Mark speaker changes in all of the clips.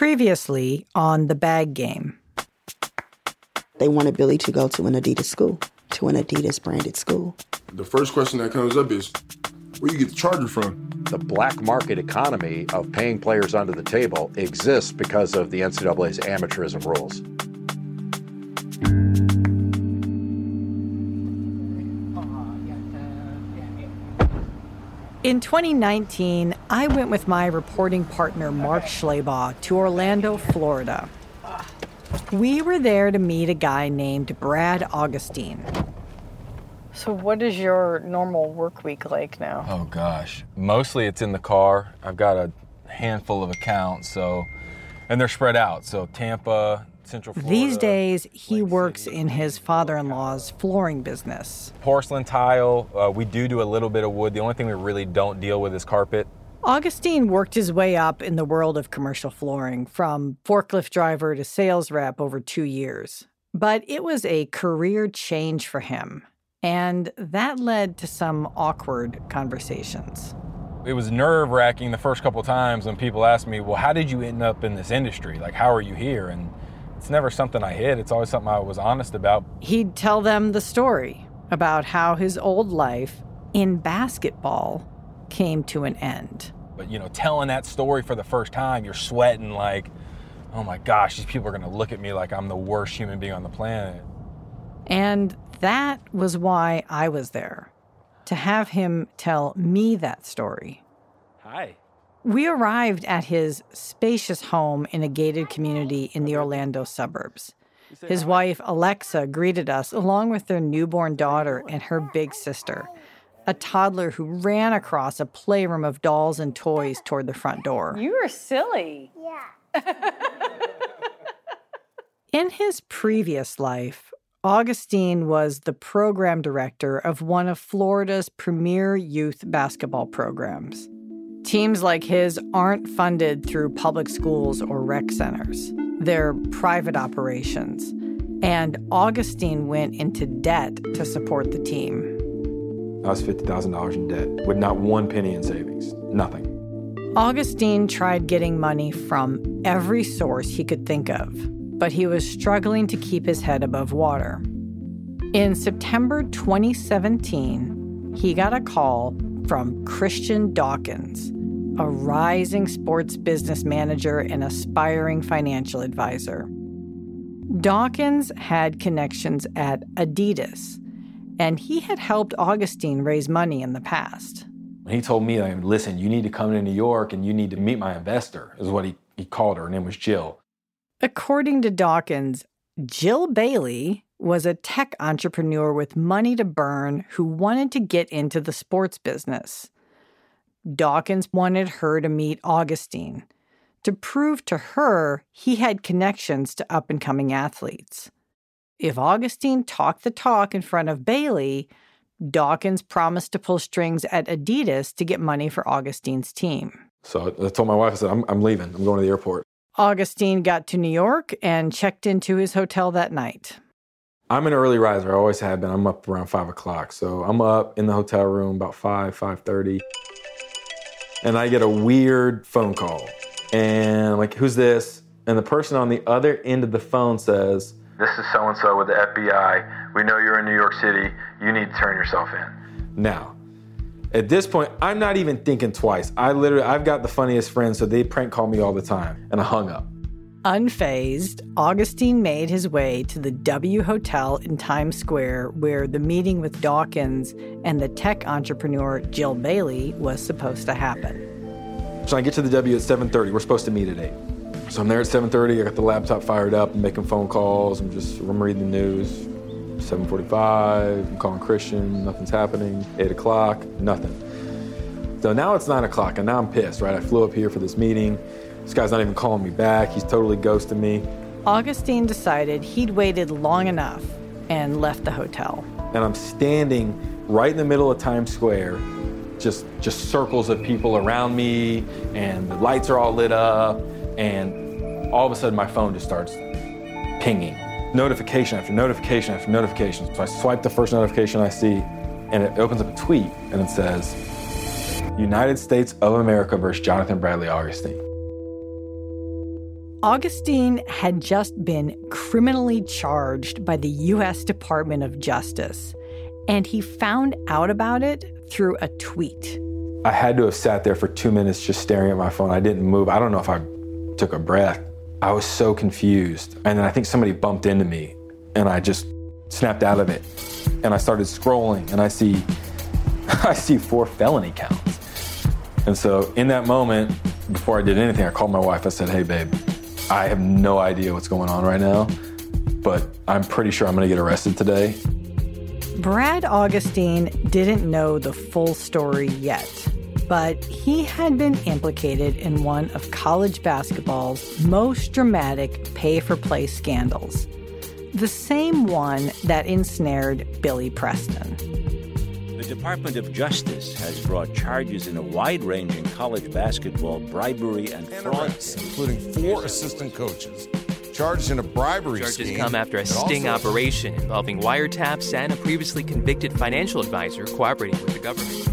Speaker 1: Previously on The Bag Game.
Speaker 2: They wanted Billy to go to an Adidas school, to an Adidas-branded school.
Speaker 3: The first question that comes up is, where you get the charger from?
Speaker 4: The black market economy of paying players under the table exists because of the NCAA's amateurism rules.
Speaker 1: In 2019, I went with my reporting partner, Mark Schleybaugh, to Orlando, Florida. We were there to meet a guy named Brad Augustine.
Speaker 5: So what is your normal work week like now?
Speaker 6: Oh, gosh. Mostly it's in the car. I've got a handful of accounts, and they're spread out. So Tampa, Central Florida.
Speaker 1: These days, he
Speaker 6: Lake
Speaker 1: works
Speaker 6: City,
Speaker 1: in his father-in-law's flooring business.
Speaker 6: Porcelain tile. We do a little bit of wood. The only thing we really don't deal with is carpet.
Speaker 1: Augustine worked his way up in the world of commercial flooring, from forklift driver to sales rep over 2 years. But it was a career change for him, and that led to some awkward conversations.
Speaker 6: It was nerve-wracking the first couple times when people asked me, well, how did you end up in this industry? Like, how are you here? And it's never something I hid. It's always something I was honest about.
Speaker 1: He'd tell them the story about how his old life in basketball came to an end.
Speaker 6: But, telling that story for the first time, you're sweating like, oh my gosh, these people are going to look at me like I'm the worst human being on the planet.
Speaker 1: And that was why I was there, to have him tell me that story.
Speaker 6: Hi.
Speaker 1: We arrived at his spacious home in a gated community in the Orlando suburbs. His wife, Alexa, greeted us along with their newborn daughter and her big sister, a toddler who ran across a playroom of dolls and toys toward the front door.
Speaker 5: You are silly.
Speaker 7: Yeah.
Speaker 1: In his previous life, Augustine was the program director of one of Florida's premier youth basketball programs. Teams like his aren't funded through public schools or rec centers. They're private operations. And Augustine went into debt to support the team.
Speaker 8: I was $50,000 in debt with not one penny in savings, nothing.
Speaker 1: Augustine tried getting money from every source he could think of, but he was struggling to keep his head above water. In September 2017, he got a call from Christian Dawkins, a rising sports business manager and aspiring financial advisor. Dawkins had connections at Adidas, and he had helped Augustine raise money in the past.
Speaker 8: He told me, listen, you need to come to New York and you need to meet my investor, is what he called her. Her name was Jill.
Speaker 1: According to Dawkins, Jill Bailey was a tech entrepreneur with money to burn who wanted to get into the sports business. Dawkins wanted her to meet Augustine, to prove to her he had connections to up-and-coming athletes. If Augustine talked the talk in front of Bailey, Dawkins promised to pull strings at Adidas to get money for Augustine's team.
Speaker 8: So I told my wife, I said, I'm leaving. I'm going to the airport.
Speaker 1: Augustine got to New York and checked into his hotel that night.
Speaker 8: I'm an early riser. I always have been. I'm up around 5 o'clock. So I'm up in the hotel room about 5:30. And I get a weird phone call. And I'm like, who's this? And the person on the other end of the phone says, this is so-and-so with the FBI. We know you're in New York City. You need to turn yourself in. Now, at this point, I'm not even thinking twice. I've got the funniest friends, so they prank call me all the time. And I hung up.
Speaker 1: Unfazed, Augustine made his way to the W Hotel in Times Square, where the meeting with Dawkins and the tech entrepreneur Jill Bailey was supposed to happen.
Speaker 8: So I get to the W at 7:30. We're supposed to meet at 8. So I'm there at 7:30. I got the laptop fired up. I'm making phone calls. I'm reading the news. 7:45. I'm calling Christian. Nothing's happening. 8 o'clock. Nothing. So now it's 9 o'clock, and now I'm pissed, right? I flew up here for this meeting. This guy's not even calling me back. He's totally ghosting me.
Speaker 1: Augustine decided he'd waited long enough and left the hotel.
Speaker 8: And I'm standing right in the middle of Times Square, just circles of people around me, and the lights are all lit up, and all of a sudden my phone just starts pinging. Notification after notification after notification. So I swipe the first notification I see, and it opens up a tweet, and it says, United States of America versus Jonathan Bradley Augustine.
Speaker 1: Augustine had just been criminally charged by the U.S. Department of Justice, and he found out about it through a tweet.
Speaker 8: I had to have sat there for 2 minutes just staring at my phone. I didn't move. I don't know if I took a breath. I was so confused. And then I think somebody bumped into me, and I just snapped out of it. And I started scrolling, and I see 4 felony counts. And so in that moment, before I did anything, I called my wife. I said, "Hey, babe, I have no idea what's going on right now, but I'm pretty sure I'm going to get arrested today."
Speaker 1: Brad Augustine didn't know the full story yet, but he had been implicated in one of college basketball's most dramatic pay-for-play scandals, the same one that ensnared Billy Preston.
Speaker 7: The Department of Justice has brought charges in a wide-ranging college basketball bribery and fraud,
Speaker 9: including 4 assistant coaches charged in a bribery scheme.
Speaker 10: Charges come after a sting operation involving wiretaps and a previously convicted financial advisor cooperating with the government.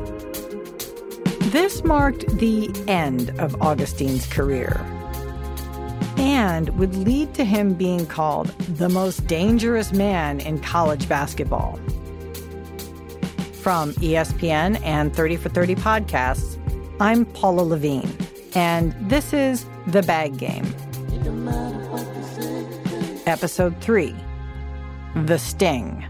Speaker 1: This marked the end of Augustine's career and would lead to him being called the most dangerous man in college basketball. From ESPN and 30 for 30 podcasts, I'm Paula Levine, and this is The Bag Game. Episode 3, The Sting.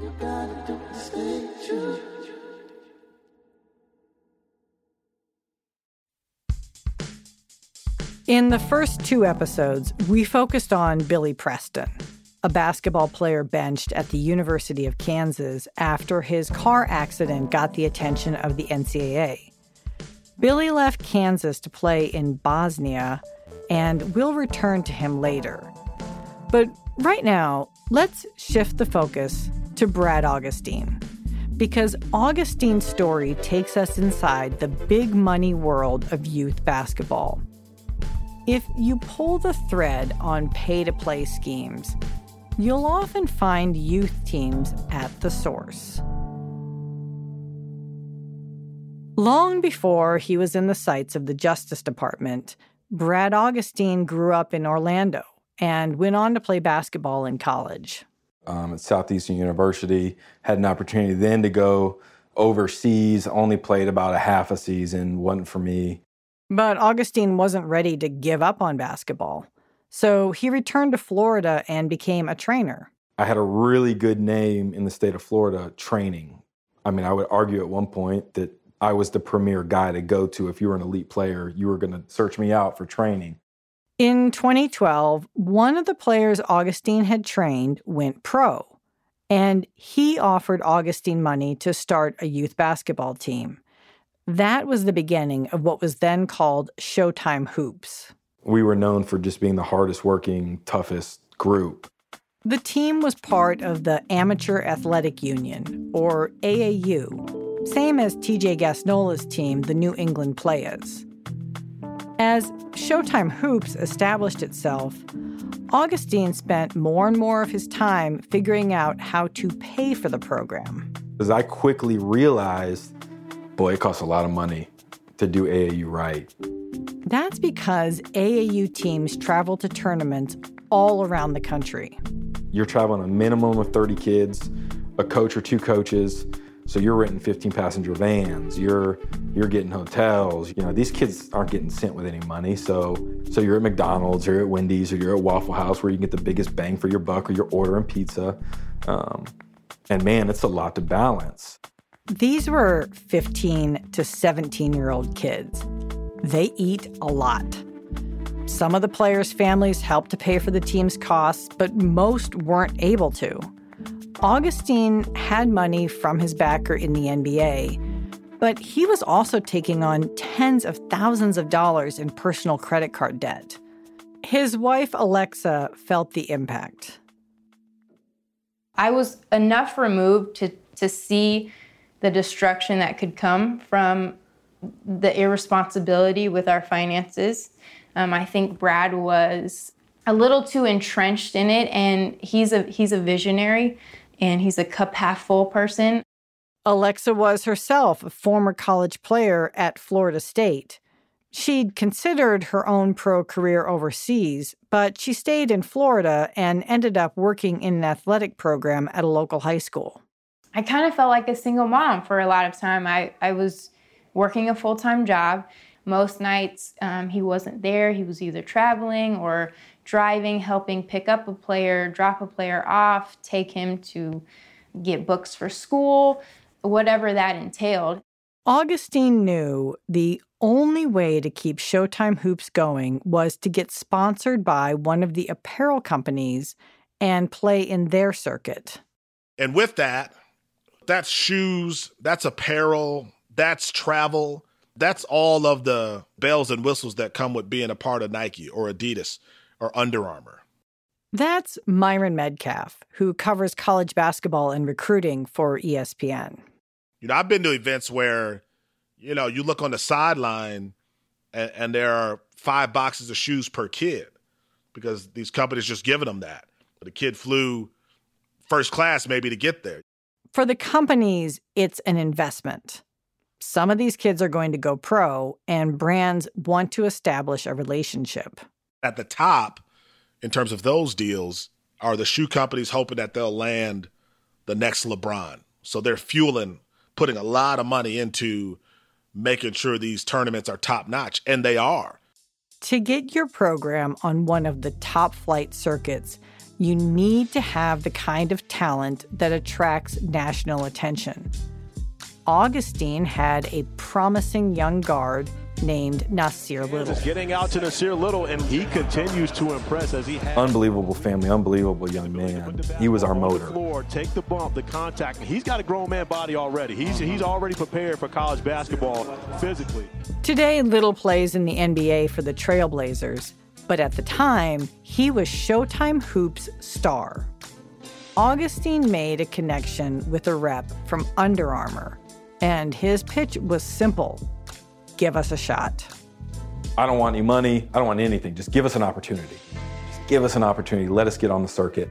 Speaker 1: In the first 2 episodes, we focused on Billy Preston, a basketball player benched at the University of Kansas after his car accident got the attention of the NCAA. Billy left Kansas to play in Bosnia, and we'll return to him later. But right now, let's shift the focus to Brad Augustine, because Augustine's story takes us inside the big money world of youth basketball. If you pull the thread on pay-to-play schemes, you'll often find youth teams at the source. Long before he was in the sights of the Justice Department, Brad Augustine grew up in Orlando and went on to play basketball in college.
Speaker 8: At Southeastern University, had an opportunity then to go overseas, only played about a half a season, wasn't for me.
Speaker 1: But Augustine wasn't ready to give up on basketball, so he returned to Florida and became a trainer.
Speaker 8: I had a really good name in the state of Florida training. I mean, I would argue at one point that I was the premier guy to go to. If you were an elite player, you were going to search me out for training.
Speaker 1: In 2012, one of the players Augustine had trained went pro, and he offered Augustine money to start a youth basketball team. That was the beginning of what was then called Showtime Hoops.
Speaker 8: We were known for just being the hardest working, toughest group.
Speaker 1: The team was part of the Amateur Athletic Union, or AAU, same as TJ Gasnola's team, the New England Players. As Showtime Hoops established itself, Augustine spent more and more of his time figuring out how to pay for the program.
Speaker 8: As I quickly realized, boy, it costs a lot of money to do AAU right.
Speaker 1: That's because AAU teams travel to tournaments all around the country.
Speaker 8: You're traveling a minimum of 30 kids, a coach or 2 coaches, so you're renting 15-passenger vans, you're getting hotels. You know, these kids aren't getting sent with any money, so you're at McDonald's or at Wendy's or you're at Waffle House where you can get the biggest bang for your buck, or you're ordering pizza. And man, it's a lot to balance.
Speaker 1: These were 15 to 17-year-old kids. They eat a lot. Some of the players' families helped to pay for the team's costs, but most weren't able to. Augustine had money from his backer in the NBA, but he was also taking on tens of thousands of dollars in personal credit card debt. His wife, Alexa, felt the impact.
Speaker 11: I was enough removed to see the destruction that could come from the irresponsibility with our finances. I think Brad was a little too entrenched in it, and he's a visionary, and he's a cup half full person.
Speaker 1: Alexa was herself a former college player at Florida State. She'd considered her own pro career overseas, but she stayed in Florida and ended up working in an athletic program at a local high school.
Speaker 11: I kind of felt like a single mom for a lot of time. I was working a full-time job. Most nights he wasn't there. He was either traveling or driving, helping pick up a player, drop a player off, take him to get books for school, whatever that entailed.
Speaker 1: Augustine knew the only way to keep Showtime Hoops going was to get sponsored by one of the apparel companies and play in their circuit.
Speaker 12: And with that, that's shoes, that's apparel, that's travel, that's all of the bells and whistles that come with being a part of Nike or Adidas or Under Armour.
Speaker 1: That's Myron Medcalf, who covers college basketball and recruiting for ESPN.
Speaker 12: You know, I've been to events where, you know, you look on the sideline and there are 5 boxes of shoes per kid because these companies just giving them that. But the kid flew first class maybe to get there.
Speaker 1: For the companies, it's an investment. Some of these kids are going to go pro, and brands want to establish a relationship.
Speaker 12: At the top, in terms of those deals, are the shoe companies hoping that they'll land the next LeBron. So they're putting a lot of money into making sure these tournaments are top-notch, and they are.
Speaker 1: To get your program on one of the top flight circuits, you need to have the kind of talent that attracts national attention. Augustine had a promising young guard named Nasir Little.
Speaker 13: Getting out to Nasir Little, and he continues to impress as he has.
Speaker 8: Unbelievable family, unbelievable young man. He was our motor.
Speaker 13: Floor, take the bump, the contact. He's got a grown man body already. He's already prepared for college basketball physically.
Speaker 1: Today, Little plays in the NBA for the Trailblazers, but at the time, he was Showtime Hoops' star. Augustine made a connection with a rep from Under Armour, and his pitch was simple. Give us a shot.
Speaker 8: I don't want any money. I don't want anything. Just give us an opportunity. Just give us an opportunity. Let us get on the circuit.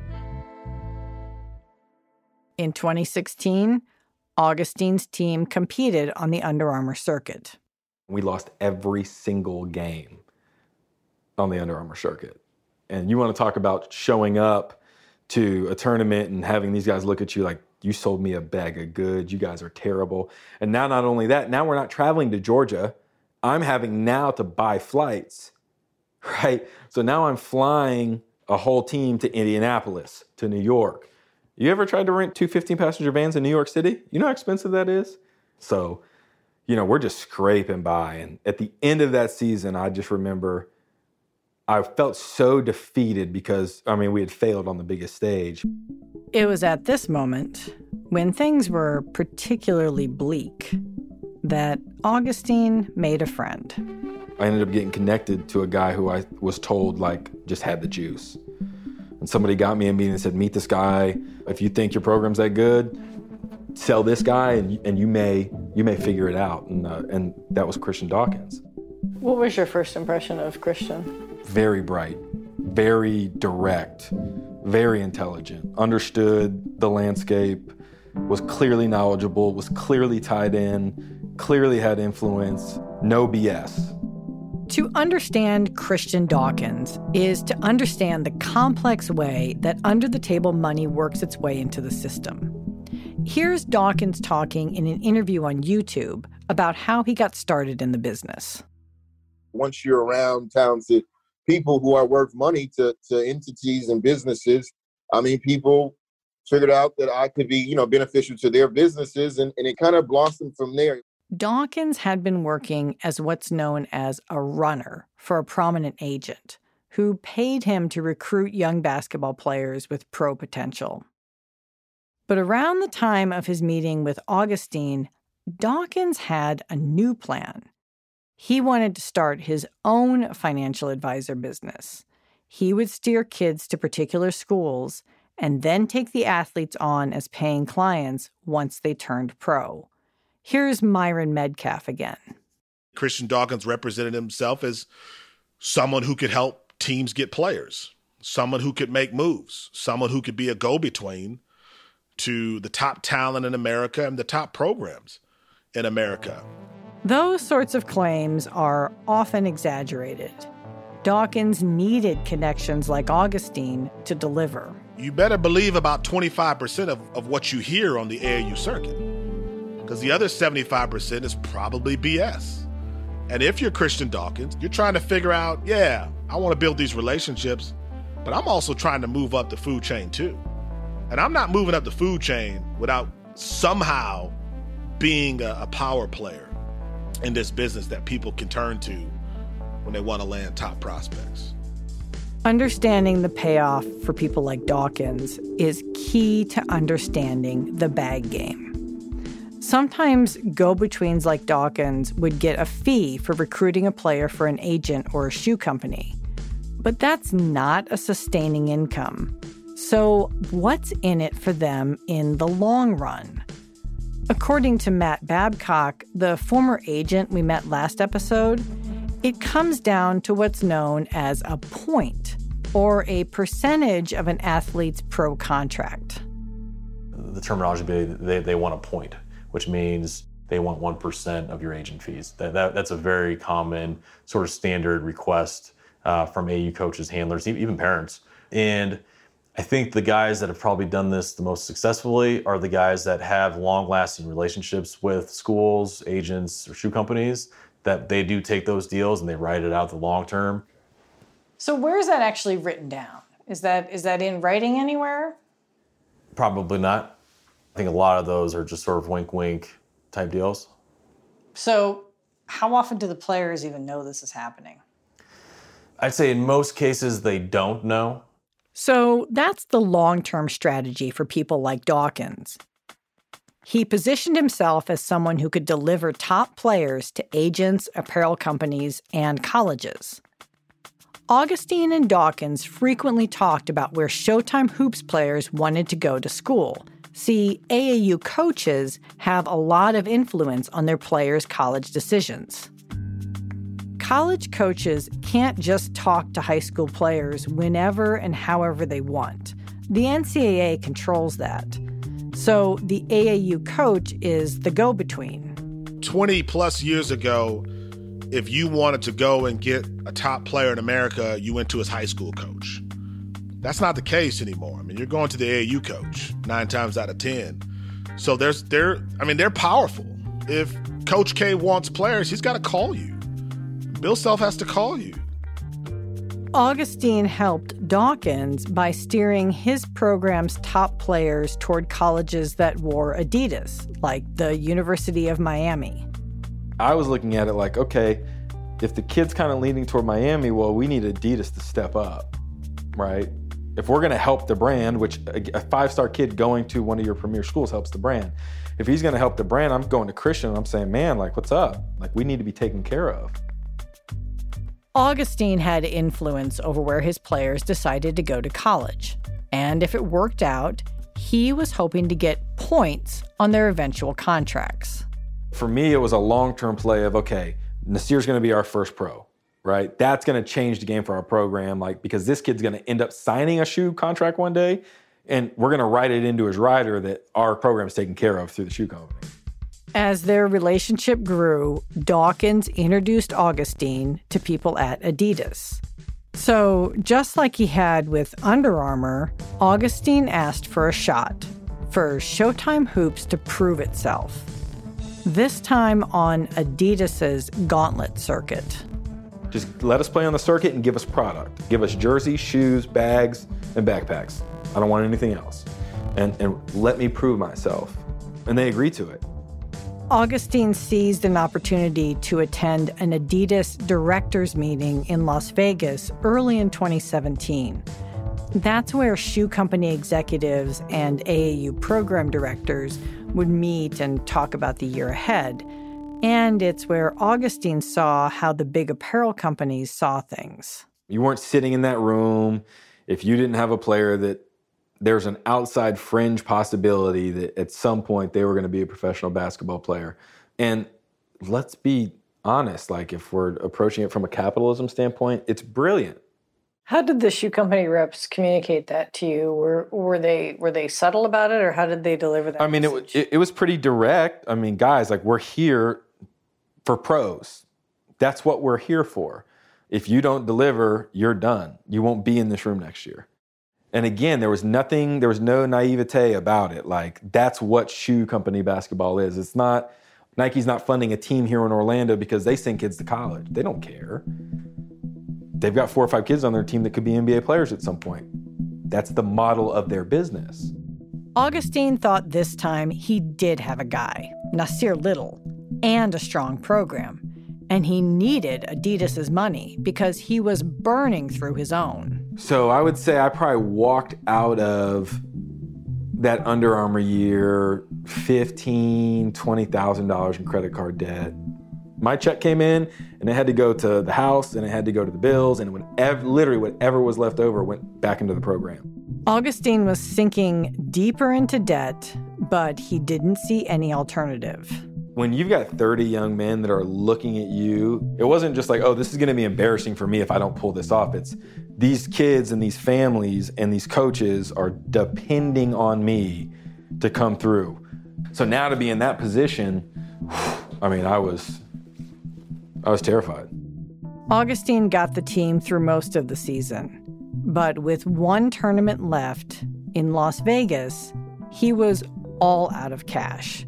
Speaker 1: In 2016, Augustine's team competed on the Under Armour circuit.
Speaker 8: We lost every single game on the Under Armour circuit. And you want to talk about showing up to a tournament and having these guys look at you like, you sold me a bag of goods. You guys are terrible. And now, not only that, now we're not traveling to Georgia. I'm having now to buy flights, right? So now I'm flying a whole team to Indianapolis, to New York. You ever tried to rent 2 15-passenger vans in New York City? You know how expensive that is? So, you know, we're just scraping by. And at the end of that season, I just remember I felt so defeated because, I mean, we had failed on the biggest stage.
Speaker 1: It was at this moment, when things were particularly bleak, that Augustine made a friend.
Speaker 8: I ended up getting connected to a guy who I was told, like, just had the juice. And somebody got me a meeting and said, meet this guy. If you think your program's that good, sell this guy and you may figure it out. And that was Christian Dawkins.
Speaker 5: What was your first impression of Christian?
Speaker 8: Very bright, very direct, very intelligent, understood the landscape, was clearly knowledgeable, was clearly tied in, clearly had influence, no BS.
Speaker 1: To understand Christian Dawkins is to understand the complex way that under-the-table money works its way into the system. Here's Dawkins talking in an interview on YouTube about how he got started in the business.
Speaker 14: Once you're around talented people who are worth money to entities and businesses, I mean, people figured out that I could be, beneficial to their businesses, and it kind of blossomed from there.
Speaker 1: Dawkins had been working as what's known as a runner for a prominent agent who paid him to recruit young basketball players with pro potential. But around the time of his meeting with Augustine, Dawkins had a new plan. He wanted to start his own financial advisor business. He would steer kids to particular schools and then take the athletes on as paying clients once they turned pro. Here's Myron Medcalf again.
Speaker 12: Christian Dawkins represented himself as someone who could help teams get players, someone who could make moves, someone who could be a go-between to the top talent in America and the top programs in America.
Speaker 1: Those sorts of claims are often exaggerated. Dawkins needed connections like Augustine to deliver.
Speaker 12: You better believe about 25% of what you hear on the AAU circuit, because the other 75% is probably BS. And if you're Christian Dawkins, you're trying to figure out, I want to build these relationships, but I'm also trying to move up the food chain too. And I'm not moving up the food chain without somehow being a power player in this business that people can turn to when they want to land top prospects.
Speaker 1: Understanding the payoff for people like Dawkins is key to understanding the bag game. Sometimes go-betweens like Dawkins would get a fee for recruiting a player for an agent or a shoe company. But that's not a sustaining income. So what's in it for them in the long run? According to Matt Babcock, the former agent we met last episode, it comes down to what's known as a point, or a percentage of an athlete's pro contract.
Speaker 15: The terminology, they want a point, which means they want 1% of your agent fees. That's a very common sort of standard request from AAU coaches, handlers, even parents. And I think the guys that have probably done this the most successfully are the guys that have long-lasting relationships with schools, agents, or shoe companies, that they do take those deals and they ride it out the long term.
Speaker 5: So where is that actually written down? Is that in writing anywhere?
Speaker 15: Probably not. I think a lot of those are just sort of wink-wink type deals.
Speaker 5: So how often do the players even know this is happening?
Speaker 15: I'd say in most cases they don't know.
Speaker 1: So that's the long-term strategy for people like Dawkins. He positioned himself as someone who could deliver top players to agents, apparel companies, and colleges. Augustine and Dawkins frequently talked about where Showtime Hoops players wanted to go to school. See, AAU coaches have a lot of influence on their players' college decisions. College coaches can't just talk to high school players whenever and however they want. The NCAA controls that. So the AAU coach is the go-between.
Speaker 12: 20 plus years ago, if you wanted to go and get a top player in America, you went to his high school coach. That's not the case anymore. I mean, you're going to the AAU coach 9 times out of 10. So they're powerful. If Coach K wants players, he's got to call you. Bill Self has to call you.
Speaker 1: Augustine helped Dawkins by steering his program's top players toward colleges that wore Adidas, like the University of Miami.
Speaker 8: I was looking at it like, okay, if the kid's kind of leaning toward Miami, well, we need Adidas to step up, right? If we're going to help the brand, which a 5-star kid going to one of your premier schools helps the brand. If he's going to help the brand, I'm going to Christian and I'm saying, man, like, what's up? Like, we need to be taken care of.
Speaker 1: Augustine had influence over where his players decided to go to college. And if it worked out, he was hoping to get points on their eventual contracts.
Speaker 8: For me, it was a long-term play of, okay, Nasir's going to be our first pro, right? That's going to change the game for our program, like, because this kid's going to end up signing a shoe contract one day, and we're going to write it into his rider that our program is taken care of through the shoe company.
Speaker 1: As their relationship grew, Dawkins introduced Augustine to people at Adidas. So, just like he had with Under Armour, Augustine asked for a shot, for Showtime Hoops to prove itself. This time on Adidas's gauntlet circuit.
Speaker 8: Just let us play on the circuit and give us product. Give us jerseys, shoes, bags, and backpacks. I don't want anything else. And let me prove myself. And they agreed to it.
Speaker 1: Augustine seized an opportunity to attend an Adidas directors meeting in Las Vegas early in 2017. That's where shoe company executives and AAU program directors would meet and talk about the year ahead. And it's where Augustine saw how the big apparel companies saw things.
Speaker 8: You weren't sitting in that room if you didn't have a player that there's an outside fringe possibility that at some point they were going to be a professional basketball player. And let's be honest, like if we're approaching it from a capitalism standpoint, it's brilliant.
Speaker 5: How did the shoe company reps communicate that to you? Were they subtle about it, or how did they deliver that?
Speaker 8: I mean, it was pretty direct. I mean, guys, like we're here for pros. That's what we're here for. If you don't deliver, you're done. You won't be in this room next year. And again, there was no naivete about it. Like, that's what shoe company basketball is. It's not, Nike's not funding a team here in Orlando because they send kids to college. They don't care. They've got 4 or 5 kids on their team that could be NBA players at some point. That's the model of their business.
Speaker 1: Augustine thought this time he did have a guy, Nasir Little, and a strong program. And he needed Adidas's money because he was burning through his own.
Speaker 8: So I would say I probably walked out of that Under Armour year $15,000, $20,000 in credit card debt. My check came in, and it had to go to the house, and it had to go to the bills, and literally whatever was left over went back into the program.
Speaker 1: Augustine was sinking deeper into debt, but he didn't see any alternative.
Speaker 8: When you've got 30 young men that are looking at you, it wasn't just like, oh, this is going to be embarrassing for me if I don't pull this off. It's these kids and these families and these coaches are depending on me to come through. So now to be in that position, I mean, I was terrified.
Speaker 1: Augustine got the team through most of the season, but with one tournament left in Las Vegas, he was all out of cash.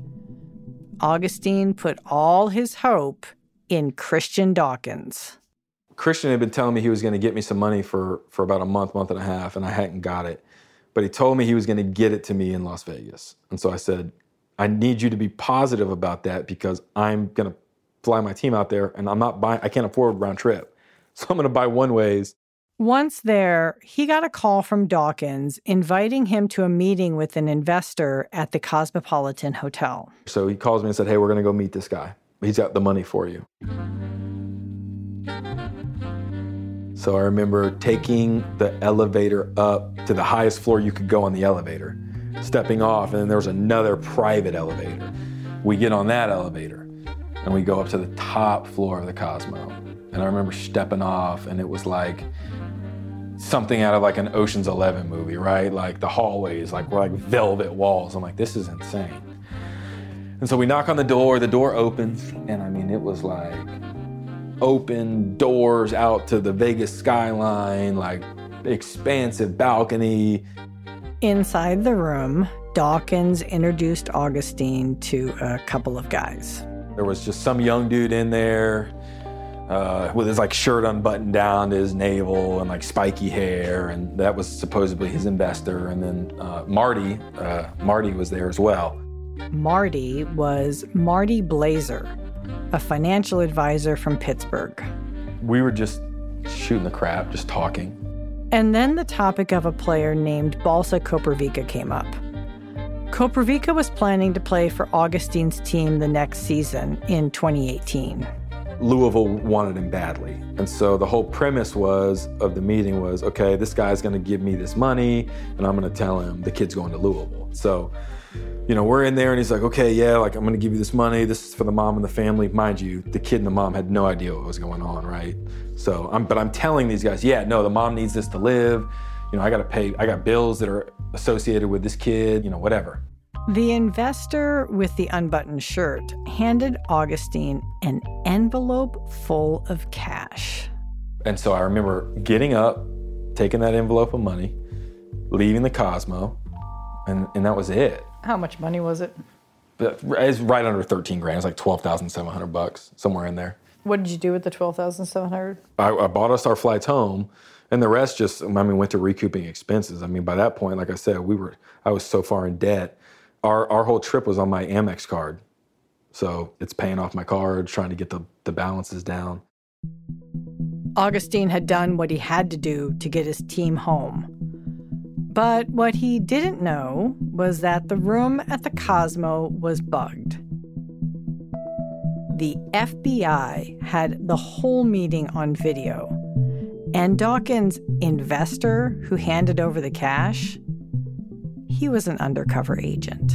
Speaker 1: Augustine put all his hope in Christian Dawkins.
Speaker 8: Christian had been telling me he was going to get me some money for about a month and a half, and I hadn't got it. But he told me he was going to get it to me in Las Vegas. And so I said, I need you to be positive about that because I'm going to fly my team out there, and I can't afford round trip. So I'm going to buy one-ways.
Speaker 1: Once there, he got a call from Dawkins inviting him to a meeting with an investor at the Cosmopolitan Hotel.
Speaker 8: So he calls me and said, hey, we're going to go meet this guy. He's got the money for you. So I remember taking the elevator up to the highest floor you could go on the elevator, stepping off, and then there was another private elevator. We get on that elevator, and we go up to the top floor of the Cosmo. And I remember stepping off, and it was like something out of like an Ocean's 11 movie, right? Like the hallways, were like velvet walls. I'm like, this is insane. And so we knock on the door opens, and I mean, it was like open doors out to the Vegas skyline, like expansive balcony.
Speaker 1: Inside the room, Dawkins introduced Augustine to a couple of guys.
Speaker 8: There was just some young dude in there with his like shirt unbuttoned down to his navel and like spiky hair, and that was supposedly his investor. And then Marty was there as well.
Speaker 1: Marty was Marty Blazer, a financial advisor from Pittsburgh.
Speaker 8: We were just shooting the crap, just talking.
Speaker 1: And then the topic of a player named Balsa Koprivica came up. Koprivica was planning to play for Augustine's team the next season in 2018.
Speaker 8: Louisville wanted him badly. And so the whole premise of the meeting was, okay, this guy's going to give me this money, and I'm going to tell him the kid's going to Louisville. So, we're in there, and he's like, okay, yeah, like I'm going to give you this money. This is for the mom and the family. Mind you, the kid and the mom had no idea what was going on, right? So, I'm telling these guys, yeah, no, the mom needs this to live. I got to pay. I got bills that are associated with this kid, whatever.
Speaker 1: The investor with the unbuttoned shirt handed Augustine an envelope full of cash.
Speaker 8: And so I remember getting up, taking that envelope of money, leaving the Cosmo, and that was it.
Speaker 5: How much money was it?
Speaker 8: It's right under 13 grand. It's like $12,700, somewhere in there.
Speaker 5: What did you do with the $12,700?
Speaker 8: I bought us our flights home, and the rest went to recouping expenses. By that point, like I said, I was so far in debt. Our whole trip was on my Amex card. So it's paying off my card, trying to get the balances down.
Speaker 1: Augustine had done what he had to do to get his team home. But what he didn't know was that the room at the Cosmo was bugged. The FBI had the whole meeting on video. And Dawkins' investor, who handed over the cash, he was an undercover agent.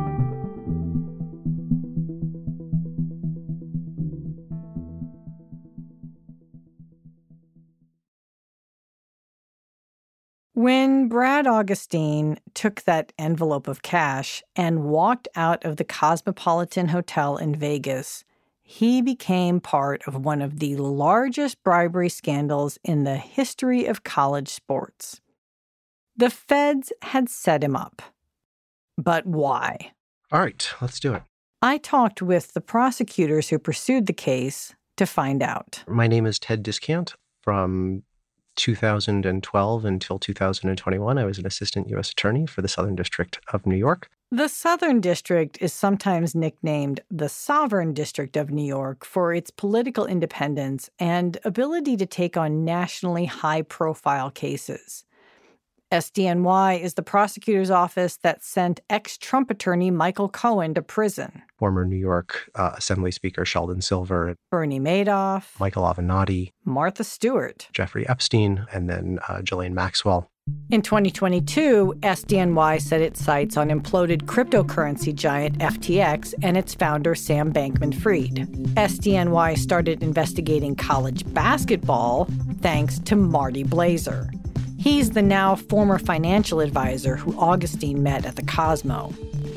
Speaker 1: When Brad Augustine took that envelope of cash and walked out of the Cosmopolitan Hotel in Vegas, he became part of one of the largest bribery scandals in the history of college sports. The feds had set him up. But why?
Speaker 16: All right, let's do it.
Speaker 1: I talked with the prosecutors who pursued the case to find out.
Speaker 16: My name is Ted Discant. From 2012 until 2021, I was an assistant U.S. attorney for the Southern District of New York.
Speaker 1: The Southern District is sometimes nicknamed the Sovereign District of New York for its political independence and ability to take on nationally high-profile cases. SDNY is the prosecutor's office that sent ex-Trump attorney Michael Cohen to prison.
Speaker 16: Former New York Assembly Speaker Sheldon Silver.
Speaker 1: Bernie Madoff.
Speaker 16: Michael Avenatti.
Speaker 1: Martha Stewart.
Speaker 16: Jeffrey Epstein, and then Ghislaine Maxwell.
Speaker 1: In 2022, SDNY set its sights on imploded cryptocurrency giant FTX and its founder Sam Bankman-Fried. SDNY started investigating college basketball thanks to Marty Blazer. He's the now former financial advisor who Augustine met at the Cosmo.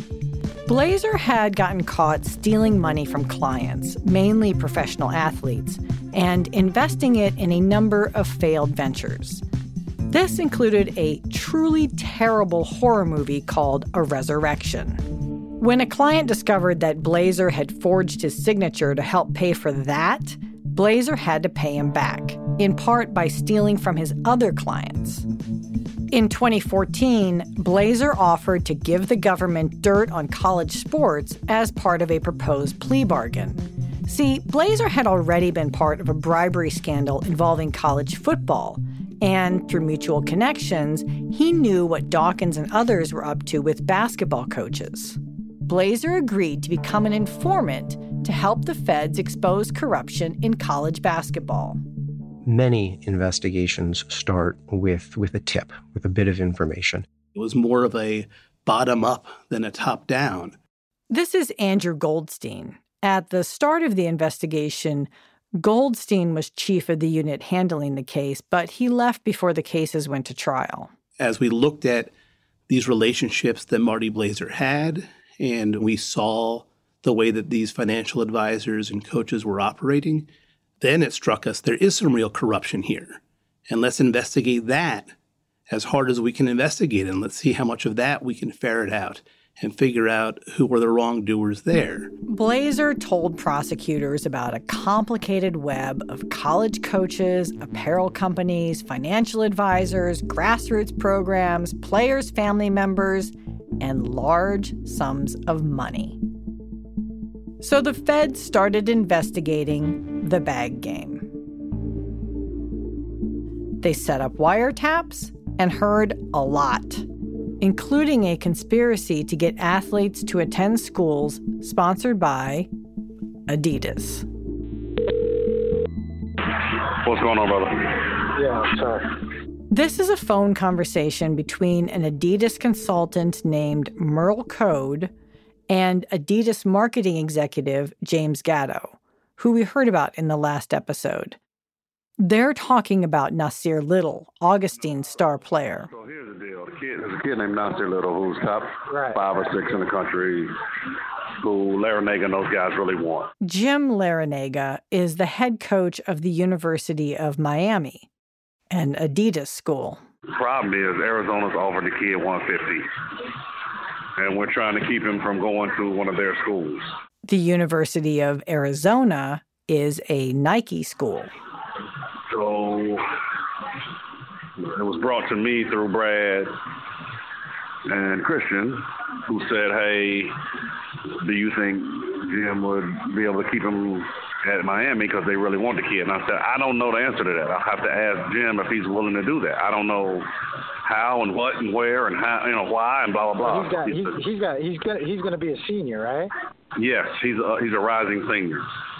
Speaker 1: Blazer had gotten caught stealing money from clients, mainly professional athletes, and investing it in a number of failed ventures. This included a truly terrible horror movie called A Resurrection. When a client discovered that Blazer had forged his signature to help pay for that, Blazer had to pay him back, in part by stealing from his other clients. In 2014, Blazer offered to give the government dirt on college sports as part of a proposed plea bargain. See, Blazer had already been part of a bribery scandal involving college football, and through mutual connections, he knew what Dawkins and others were up to with basketball coaches. Blazer agreed to become an informant to help the feds expose corruption in college basketball.
Speaker 16: Many investigations start with a tip, with a bit of information.
Speaker 17: It was more of a bottom-up than a top-down.
Speaker 1: This is Andrew Goldstein. At the start of the investigation, Goldstein was chief of the unit handling the case, but he left before the cases went to trial.
Speaker 17: As we looked at these relationships that Marty Blazer had, and we saw the way that these financial advisors and coaches were operating, then it struck us there is some real corruption here. And let's investigate that as hard as we can investigate it. And let's see how much of that we can ferret out and figure out who were the wrongdoers there.
Speaker 1: Blazer told prosecutors about a complicated web of college coaches, apparel companies, financial advisors, grassroots programs, players' family members, and large sums of money. So the feds started investigating the bag game. They set up wiretaps and heard a lot, including a conspiracy to get athletes to attend schools sponsored by Adidas.
Speaker 18: What's going on, brother?
Speaker 19: Yeah, sorry.
Speaker 1: This is a phone conversation between an Adidas consultant named Merle Code and Adidas marketing executive James Gatto, who we heard about in the last episode. They're talking about Nasir Little, Augustine's star player.
Speaker 18: So here's the deal. There's a kid named Nasir Little who's top 5 or 6 in the country, who Larinaga and those guys really want.
Speaker 1: Jim Larinaga is the head coach of the University of Miami, an Adidas school.
Speaker 18: The problem is Arizona's offered the kid $150, and we're trying to keep him from going to one of their schools.
Speaker 1: The University of Arizona is a Nike school.
Speaker 18: So it was brought to me through Brad and Christian, who said, hey, do you think Jim would be able to keep him at Miami because they really want the kid? And I said, I don't know the answer to that. I'll have to ask Jim if he's willing to do that. I don't know how and what and where and how, why and blah, blah, blah.
Speaker 19: He's going to be a senior, right?
Speaker 18: Yes, he's a rising senior.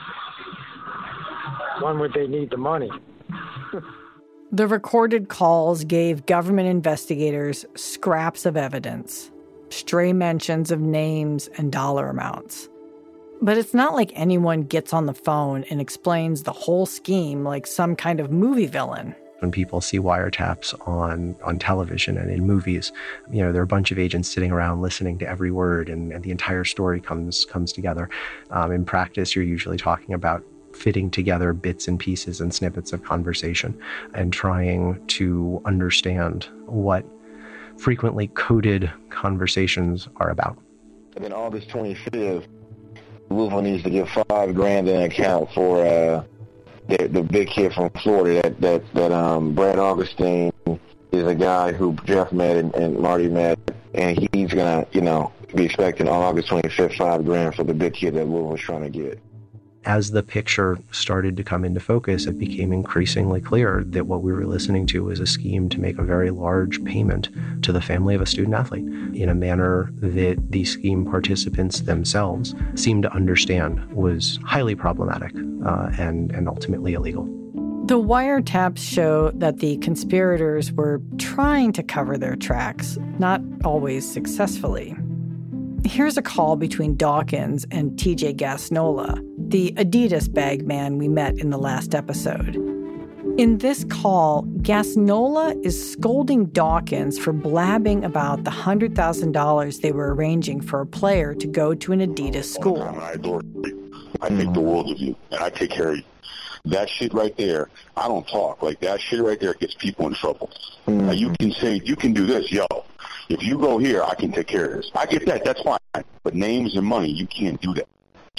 Speaker 19: When would they need the money?
Speaker 1: The recorded calls gave government investigators scraps of evidence, stray mentions of names and dollar amounts. But it's not like anyone gets on the phone and explains the whole scheme like some kind of movie villain.
Speaker 16: When people see wiretaps on television and in movies, there are a bunch of agents sitting around listening to every word, and the entire story comes together. In practice, you're usually talking about fitting together bits and pieces and snippets of conversation and trying to understand what frequently coded conversations are about.
Speaker 20: And then August 25th, Louisville needs to get $5,000 in account for the big kid from Florida. That Brad Augustine is a guy who Jeff met and Marty met, and he's gonna be expecting on August 25th $5,000 for the big kid that Louisville's trying to get.
Speaker 16: As the picture started to come into focus, it became increasingly clear that what we were listening to was a scheme to make a very large payment to the family of a student athlete in a manner that the scheme participants themselves seemed to understand was highly problematic and ultimately illegal.
Speaker 1: The wiretaps show that the conspirators were trying to cover their tracks, not always successfully. Here's a call between Dawkins and TJ Gasnola, the Adidas bag man we met in the last episode. In this call, Gasnola is scolding Dawkins for blabbing about the $100,000 they were arranging for a player to go to an Adidas school.
Speaker 21: I adore you. I think the world of you, and I take care of you. That shit right there, I don't talk. Like, that shit right there gets people in trouble. Now, you can say, you can do this, yo. If you go here, I can take care of this. I get that, that's fine. But names and money, you can't do that.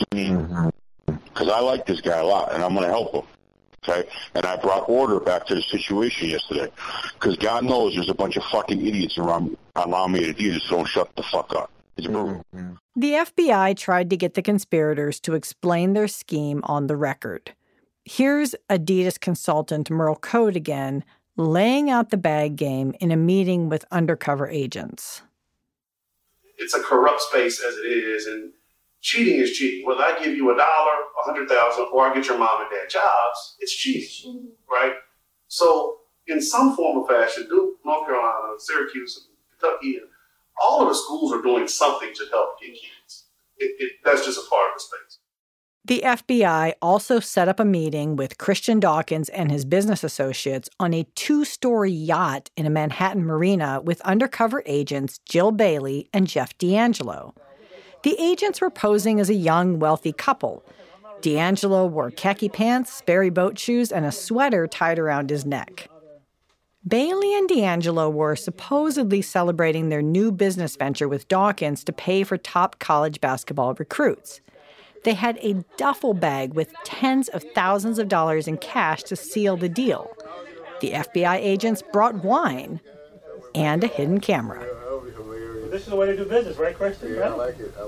Speaker 21: Because I like this guy a lot, and I'm going to help him. Okay? And I brought order back to the situation yesterday. Because God knows there's a bunch of fucking idiots around me at Adidas, so don't shut the fuck up. It's brutal.
Speaker 1: The FBI tried to get the conspirators to explain their scheme on the record. Here's Adidas consultant Merle Code again, laying out the bag game in a meeting with undercover agents.
Speaker 22: It's a corrupt space as it is, and cheating is cheating. Whether I give you $1, $100,000, or I get your mom and dad jobs, it's cheating, right? So in some form or fashion, Duke, North Carolina, Syracuse, Kentucky, and all of the schools are doing something to help get kids. That's just a part of the space.
Speaker 1: The FBI also set up a meeting with Christian Dawkins and his business associates on a 2-story yacht in a Manhattan marina with undercover agents Jill Bailey and Jeff D'Angelo. The agents were posing as a young, wealthy couple. D'Angelo wore khaki pants, Sperry boat shoes, and a sweater tied around his neck. Bailey and D'Angelo were supposedly celebrating their new business venture with Dawkins to pay for top college basketball recruits. They had a duffel bag with tens of thousands of dollars in cash to seal the deal. The FBI agents brought wine and a hidden camera.
Speaker 23: This is the way to do business, right, Christian?
Speaker 3: Yeah, I like it.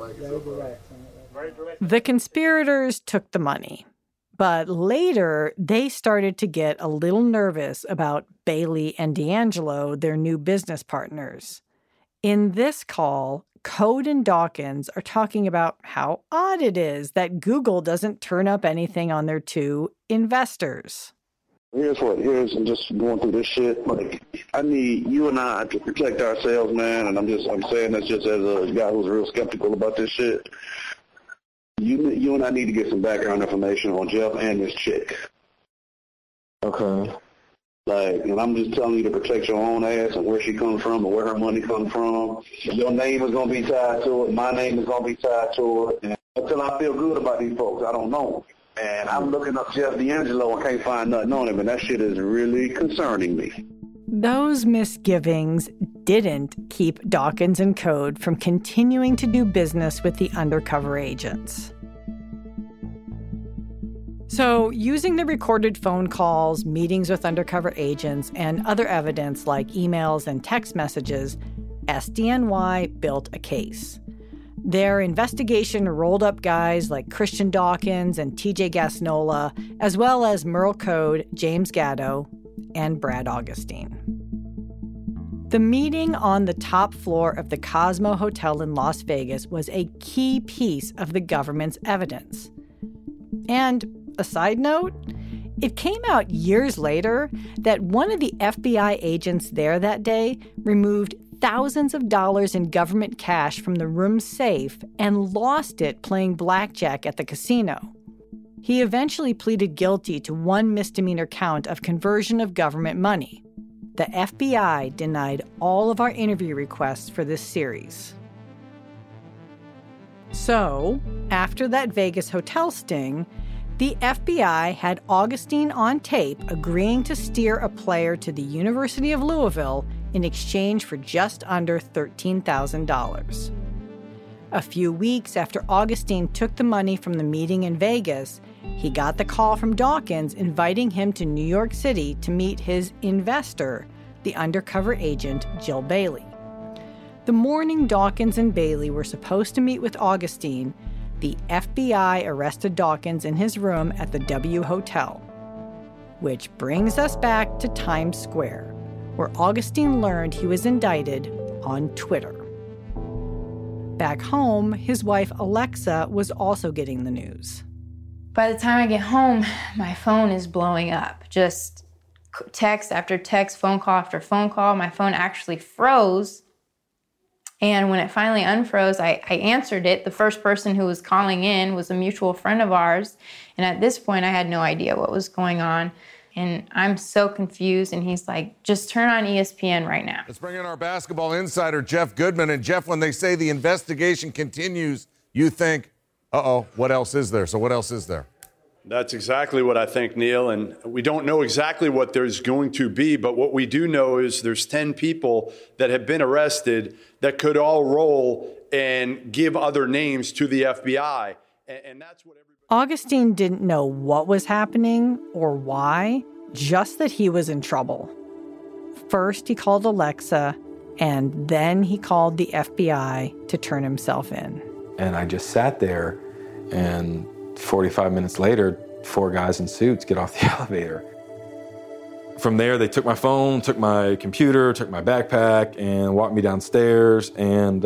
Speaker 1: The conspirators took the money. But later, they started to get a little nervous about Bailey and D'Angelo, their new business partners. In this call, Code and Dawkins are talking about how odd it is that Google doesn't turn up anything on their 2 investors.
Speaker 21: Here's I'm just going through this shit. Like, I need you and I to protect ourselves, man. And I'm saying this just as a guy who's real skeptical about this shit. You and I need to get some background information on Jeff and this chick. Okay. Like, and I'm just telling you to protect your own ass and where she comes from and where her money comes from. Your name is going to be tied to it. My name is going to be tied to it. And until I feel good about these folks, I don't know. And I'm looking up Jeff D'Angelo and can't find nothing on him, and that shit is really concerning me.
Speaker 1: Those misgivings didn't keep Dawkins and Code from continuing to do business with the undercover agents. So, using the recorded phone calls, meetings with undercover agents, and other evidence like emails and text messages, SDNY built a case. Their investigation rolled up guys like Christian Dawkins and TJ Gasnola, as well as Merle Code, James Gatto, and Brad Augustine. The meeting on the top floor of the Cosmo Hotel in Las Vegas was a key piece of the government's evidence. And a side note, it came out years later that one of the FBI agents there that day removed thousands of dollars in government cash from the room's safe and lost it playing blackjack at the casino. He eventually pleaded guilty to one misdemeanor count of conversion of government money. The FBI denied all of our interview requests for this series. So, after that Vegas hotel sting, the FBI had Augustine on tape agreeing to steer a player to the University of Louisville in exchange for just under $13,000. A few weeks after Augustine took the money from the meeting in Vegas, he got the call from Dawkins inviting him to New York City to meet his investor, the undercover agent Jill Bailey. The morning Dawkins and Bailey were supposed to meet with Augustine, the FBI arrested Dawkins in his room at the W Hotel. Which brings us back to Times Square, where Augustine learned he was indicted on Twitter. Back home, his wife Alexa was also getting the news.
Speaker 11: By the time I get home, my phone is blowing up. Just text after text, phone call after phone call. My phone actually froze. And when it finally unfroze, I answered it. The first person who was calling in was a mutual friend of ours. And at this point, I had no idea what was going on. And I'm so confused. And he's like, just turn on ESPN right now.
Speaker 9: Let's bring in our basketball insider, Jeff Goodman. And Jeff, when they say the investigation continues, you think, uh-oh, what else is there? So what else is there?
Speaker 2: That's exactly what I think, Neil. And we don't know exactly what there's going to be, but what we do know is there's 10 people that have been arrested that could all roll and give other names to the FBI. And that's what
Speaker 1: Augustine didn't know what was happening or why, just that he was in trouble. First, he called Alexa, and then he called the FBI to turn himself in.
Speaker 8: And I just sat there, and 45 minutes later, 4 guys in suits get off the elevator. From there, they took my phone, took my computer, took my backpack, and walked me downstairs, and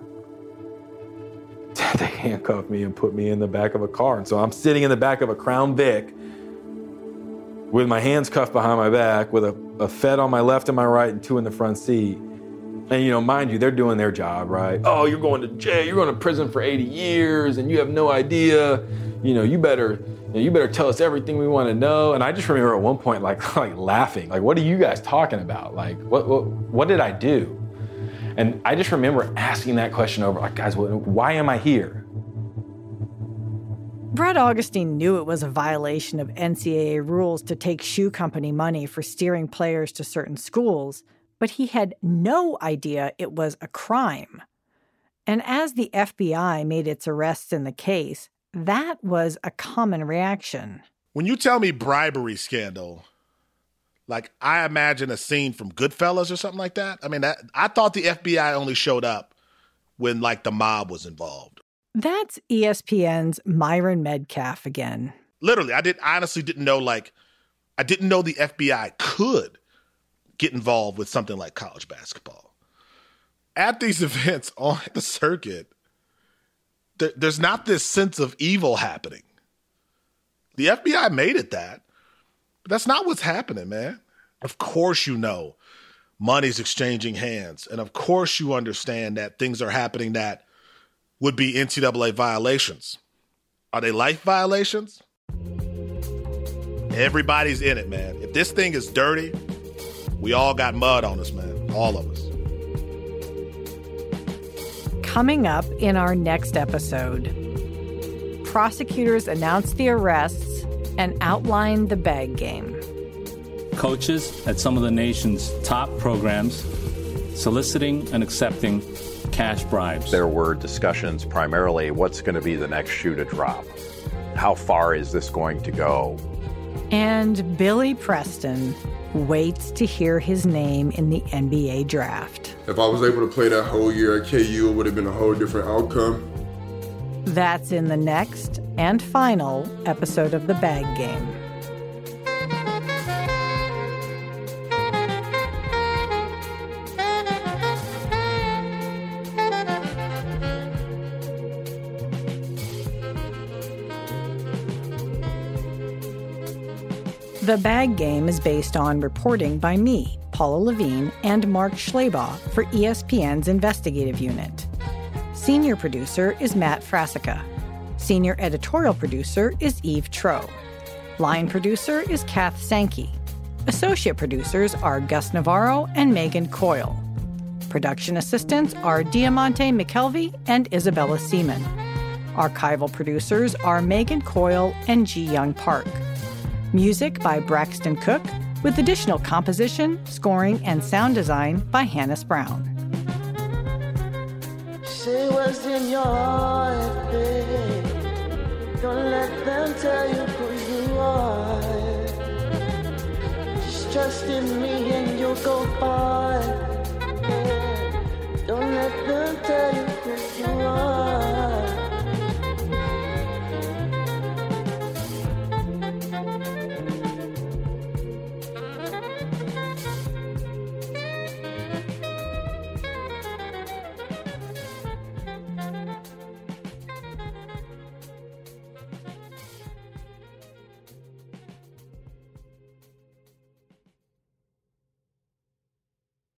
Speaker 8: they handcuffed me and put me in the back of a car. And so I'm sitting in the back of a Crown Vic with my hands cuffed behind my back, with a Fed on my left and my right and 2 in the front seat. And, you know, mind you, they're doing their job, right? Oh, you're going to jail, you're going to prison for 80 years, and you have no idea. You know, you better tell us everything we want to know. And I just remember at one point, like laughing, like, what are you guys talking about? Like, what did I do? And I just remember asking that question over, like, guys, why am I here?
Speaker 1: Brett Augustine knew it was a violation of NCAA rules to take shoe company money for steering players to certain schools, but he had no idea it was a crime. And as the FBI made its arrests in the case, that was a common reaction.
Speaker 12: When you tell me bribery scandal, like I imagine a scene from Goodfellas or something like that. I mean, I thought the FBI only showed up when like the mob was involved.
Speaker 1: That's ESPN's Myron Medcalf again.
Speaker 12: Literally, I honestly didn't know the FBI could get involved with something like college basketball. At these events on the circuit, there's not this sense of evil happening. The FBI made it that, but that's not what's happening, man. Of course you know money's exchanging hands, and of course you understand that things are happening that would be NCAA violations. Are they life violations? Everybody's in it, man. If this thing is dirty, we all got mud on us, man. All of us.
Speaker 1: Coming up in our next episode, prosecutors announced the arrests and outlined the bag game.
Speaker 4: Coaches at some of the nation's top programs soliciting and accepting cash bribes.
Speaker 6: There were discussions primarily what's going to be the next shoe to drop. How far is this going to go?
Speaker 1: And Billy Preston waits to hear his name in the NBA draft.
Speaker 3: If I was able to play that whole year at KU, it would have been a whole different outcome.
Speaker 1: That's in the next and final episode of The Bag Game. The Bag Game is based on reporting by me, Paula Levine, and Mark Schleybaugh for ESPN's investigative unit. Senior producer is Matt Frasica. Senior editorial producer is Eve Tro. Line producer is Kath Sankey. Associate producers are Gus Navarro and Megan Coyle. Production assistants are Diamante McKelvey and Isabella Seaman. Archival producers are Megan Coyle and Ji Young Park. Music by Braxton Cook, with additional composition, scoring, and sound design by Hannes Brown.
Speaker 7: Say what's in your heart, babe. Don't let them tell you who you are. Just trust in me and you'll go far.